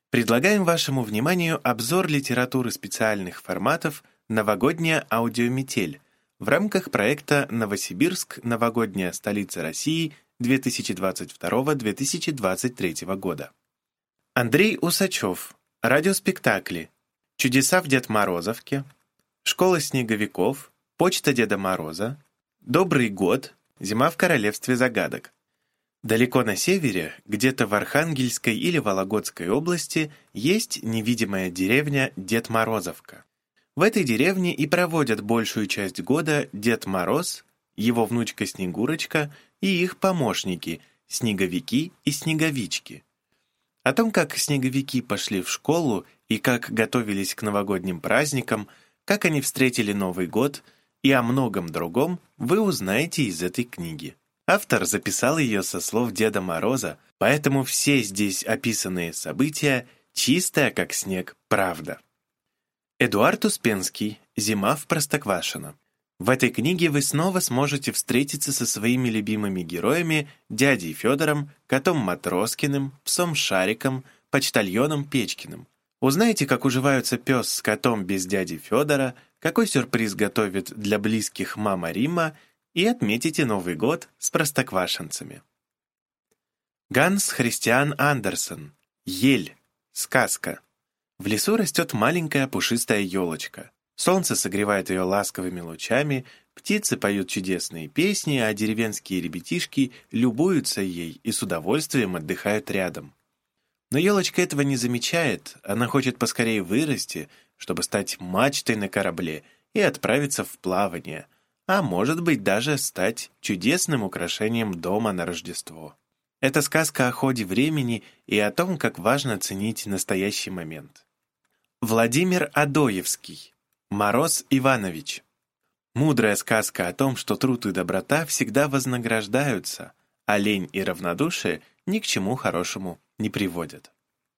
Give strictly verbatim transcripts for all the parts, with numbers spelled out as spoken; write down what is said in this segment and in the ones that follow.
Предлагаем вашему вниманию обзор литературы специальных форматов «Новогодняя аудиометель» в рамках проекта «Новосибирск. Новогодняя столица России две тысячи двадцать второго — две тысячи двадцать третьего года». Андрей Усачев. Радиоспектакли. «Чудеса в Дед Морозовке», «Школа снеговиков», «Почта Деда Мороза», «Добрый год», «Зима в королевстве загадок». Далеко на севере, где-то в Архангельской или Вологодской области, есть невидимая деревня Дед Морозовка. В этой деревне и проводят большую часть года Дед Мороз, его внучка Снегурочка и их помощники – снеговики и снеговички. О том, как снеговики пошли в школу и как готовились к новогодним праздникам, как они встретили Новый год и о многом другом вы узнаете из этой книги. Автор записал ее со слов Деда Мороза, поэтому все здесь описанные события чистая, как снег, правда. Эдуард Успенский. «Зима в Простоквашино». В этой книге вы снова сможете встретиться со своими любимыми героями дядей Федором, котом Матроскиным, псом Шариком, почтальоном Печкиным. Узнаете, как уживаются пес с котом без дяди Федора, какой сюрприз готовит для близких мама Рима, и отметите Новый год с простоквашинцами. Ганс Христиан Андерсен. «Ель. Сказка». В лесу растет маленькая пушистая елочка. Солнце согревает ее ласковыми лучами, птицы поют чудесные песни, а деревенские ребятишки любуются ей и с удовольствием отдыхают рядом. Но елочка этого не замечает, она хочет поскорее вырасти, чтобы стать мачтой на корабле и отправиться в плавание, а может быть даже стать чудесным украшением дома на Рождество. Это сказка о ходе времени и о том, как важно ценить настоящий момент. Владимир Адоевский. «Мороз Иванович». Мудрая сказка о том, что труд и доброта всегда вознаграждаются, а лень и равнодушие ни к чему хорошему не приводят.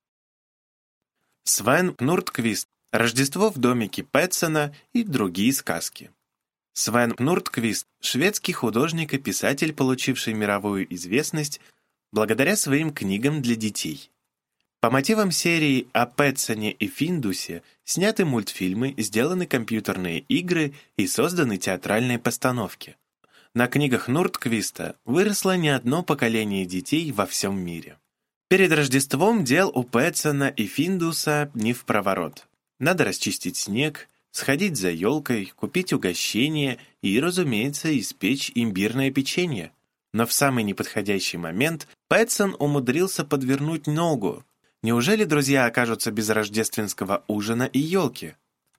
Свен Нурдквист. «Рождество в домике Петсона» и другие сказки. Свен Нурдквист – шведский художник и писатель, получивший мировую известность благодаря своим книгам для детей. По мотивам серии о Петсоне и Финдусе сняты мультфильмы, сделаны компьютерные игры и созданы театральные постановки. На книгах Нурдквиста выросло не одно поколение детей во всем мире. Перед Рождеством дел у Петсона и Финдуса не впроворот. Надо расчистить снег, сходить за елкой, купить угощение и, разумеется, испечь имбирное печенье. Но в самый неподходящий момент Петсон умудрился подвернуть ногу. Неужели друзья окажутся без рождественского ужина и елки?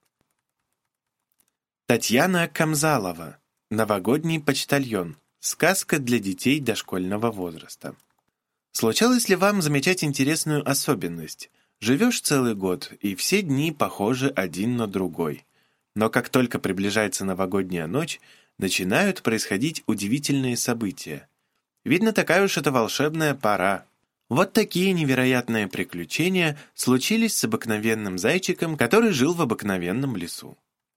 Татьяна Камзалова. «Новогодний почтальон». Сказка для детей дошкольного возраста. Случалось ли вам замечать интересную особенность? Живешь целый год, и все дни похожи один на другой. Но как только приближается новогодняя ночь, начинают происходить удивительные события. Видно, такая уж это волшебная пора. Вот такие невероятные приключения случились с обыкновенным зайчиком, который жил в обыкновенном лесу.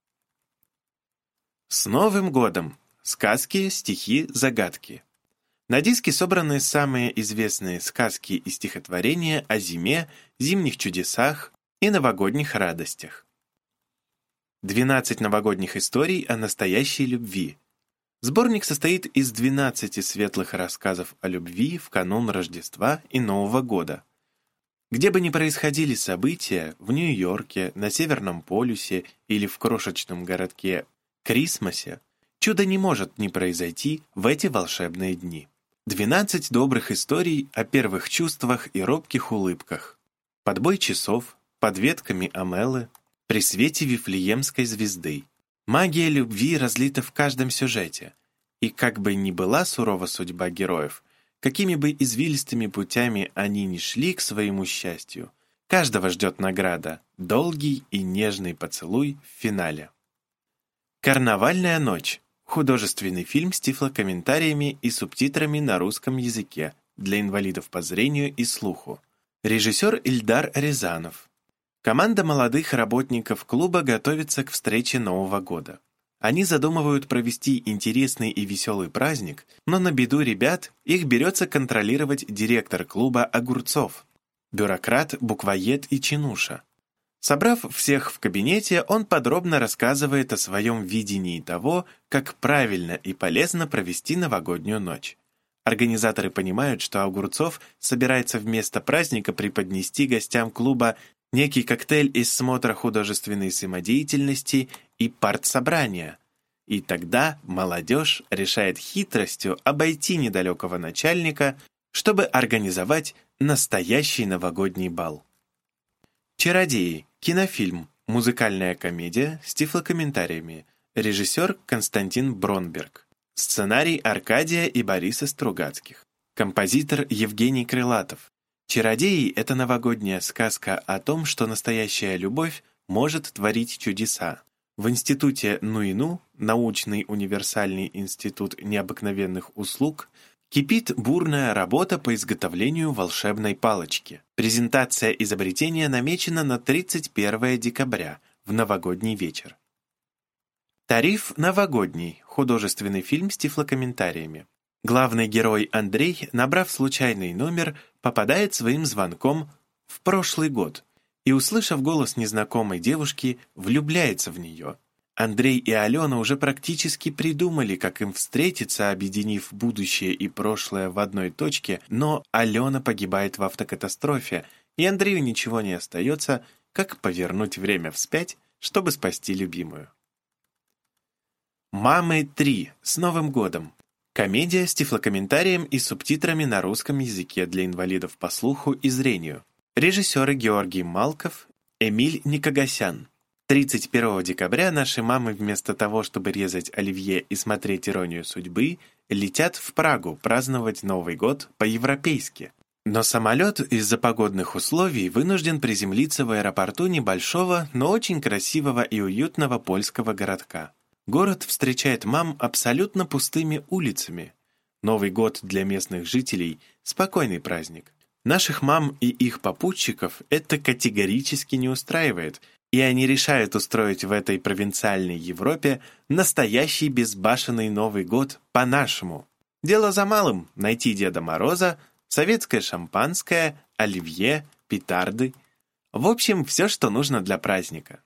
С Новым годом! Сказки, стихи, загадки. На диске собраны самые известные сказки и стихотворения о зиме, зимних чудесах и новогодних радостях. двенадцать новогодних историй о настоящей любви. Сборник состоит из двенадцати светлых рассказов о любви в канун Рождества и Нового года. Где бы ни происходили события, в Нью-Йорке, на Северном полюсе или в крошечном городке Крисмасе, чудо не может не произойти в эти волшебные дни. двенадцать добрых историй о первых чувствах и робких улыбках. Подбой часов, под ветками амелы, при свете Вифлеемской звезды. Магия любви разлита в каждом сюжете. И как бы ни была сурова судьба героев, какими бы извилистыми путями они ни шли к своему счастью, каждого ждет награда – долгий и нежный поцелуй в финале. «Карнавальная ночь» – художественный фильм с тифлокомментариями и субтитрами на русском языке для инвалидов по зрению и слуху. Режиссер Ильдар Рязанов. Команда молодых работников клуба готовится к встрече Нового года. Они задумывают провести интересный и веселый праздник, но на беду ребят их берется контролировать директор клуба Огурцов. бюрократ, буквоед и чинуша. Собрав всех в кабинете, он подробно рассказывает о своем видении того, как правильно и полезно провести новогоднюю ночь. Организаторы понимают, что Огурцов собирается вместо праздника преподнести гостям клуба некий коктейль из смотра художественной самодеятельности и партсобрания. И тогда молодежь решает хитростью обойти недалекого начальника, чтобы организовать настоящий новогодний бал. «Чародеи» — кинофильм, музыкальная комедия с тифлокомментариями, режиссер Константин Бронберг, сценарий Аркадия и Бориса Стругацких, композитор Евгений Крылатов. «Чародеи» — это новогодняя сказка о том, что настоящая любовь может творить чудеса. В институте НУИНУ, научный универсальный институт необыкновенных услуг, кипит бурная работа по изготовлению волшебной палочки. Презентация изобретения намечена на тридцать первое декабря, в новогодний вечер. «Тариф новогодний» — художественный фильм с тифлокомментариями. Главный герой Андрей, набрав случайный номер, попадает своим звонком в прошлый год и, услышав голос незнакомой девушки, влюбляется в нее. Андрей и Алена уже практически придумали, как им встретиться, объединив будущее и прошлое в одной точке, но Алена погибает в автокатастрофе, и Андрею ничего не остается, как повернуть время вспять, чтобы спасти любимую. «Мамы три. С Новым годом!» Комедия с тифлокомментарием и субтитрами на русском языке для инвалидов по слуху и зрению. Режиссеры Георгий Малков, Эмиль Никогасян. тридцать первого декабря наши мамы вместо того, чтобы резать оливье и смотреть «Иронию судьбы», летят в Прагу праздновать Новый год по-европейски. Но самолет из-за погодных условий вынужден приземлиться в аэропорту небольшого, но очень красивого и уютного польского городка. Город встречает мам абсолютно пустыми улицами. Новый год для местных жителей – спокойный праздник. Наших мам и их попутчиков это категорически не устраивает, и они решают устроить в этой провинциальной Европе настоящий безбашенный Новый год по-нашему. Дело за малым – найти Деда Мороза, советское шампанское, оливье, петарды. В общем, все, что нужно для праздника.